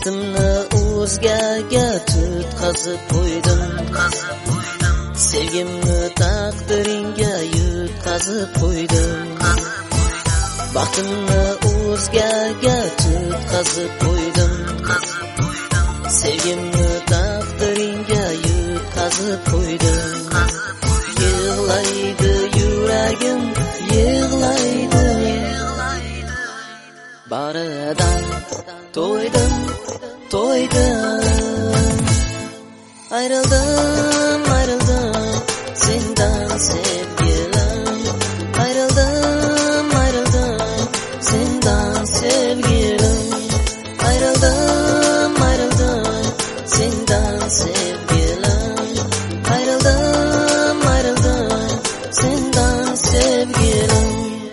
Baxtimni o'zgaga tutqazib qo'ydim. Sevgimni taqdiringga yutqazib qo'ydim. Baxtimni o'zgaga tutqazib qo'ydim. Sevgimni taqdiringga yutqazib qo'ydim. Yig'laydi yuragim, yig'laydi. Baridan to'ydim, to'ydim. Ayrıldım, ayrıldım sendan sevgilim. Ayrıldım, ayrıldım sendan sevgilim. Ayrıldım, ayrıldım sendan sevgilim. Ayrıldım, ayrıldım sendan sevgilim.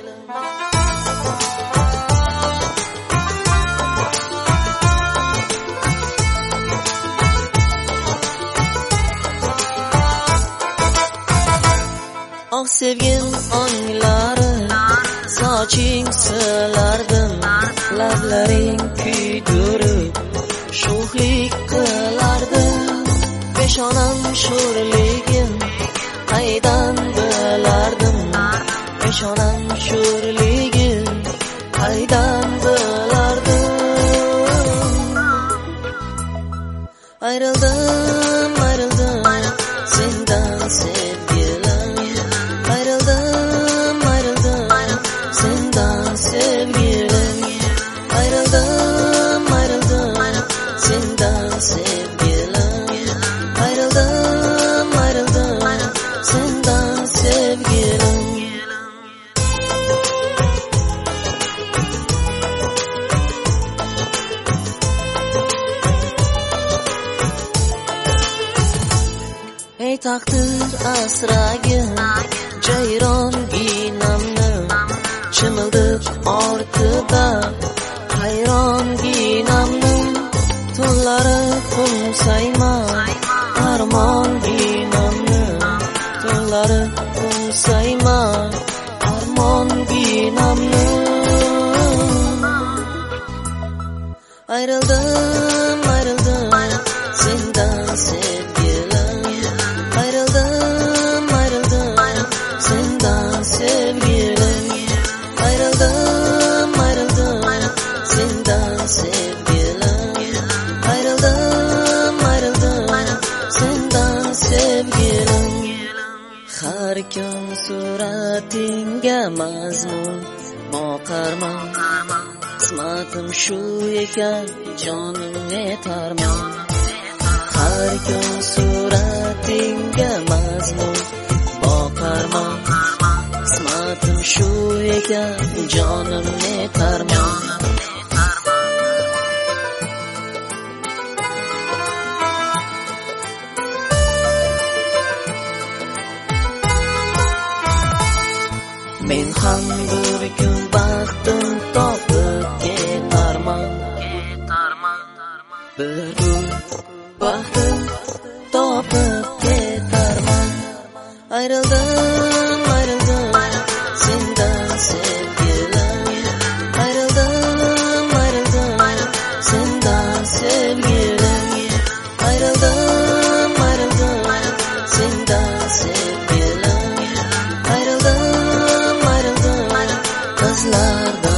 Ah sevgim onglari, soching silardim, lablaring kuydirib, sho'xlik qilardim. Peshonam sho'rligim, qaydan bilardim. Peshonam sho'rligim, qaydan bilardim. Ayrıldım, ayrıldım sendan sevgilim. Ayrıldım, ayrıldım sendan sevgilim. Ayrıldım, ayrıldım sendan sevgilim. Ayrıldım, ayrıldım sendan sevgilim. Ey taqdir asragin, jayron ginamni, chimildiq ortida hayron ginamni. Tunlari qo'msayma, armon ginamni. Tunlari qo'msayma, armon ginamni. Ayrıldım, ayrıldım sendan sevgilim. Ayrıldım, ayrıldım sendan sevgilim. Ayrıldım, ayrıldım sendan sevgilim. Ayrıldım, ayrıldım sendan sevgilim. Har kun suratingga mazmun boqarman. Qismatim shu ekan, jonim netarman. Har kun suratingga mazmun boqarman. Qismatim shu ekan, jonim netarman. Men ham bir kun baxtim topib ketarman. Bir kun baxtim topib ketarman. Ayrıldım, ayrıldım sendan sevgilim. Ayrıldım, ayrıldım sendan sevgilim. Ayrıldım, ayrıldım sendan sevgilim. Ayrıldım, ayrıldım kızlardan.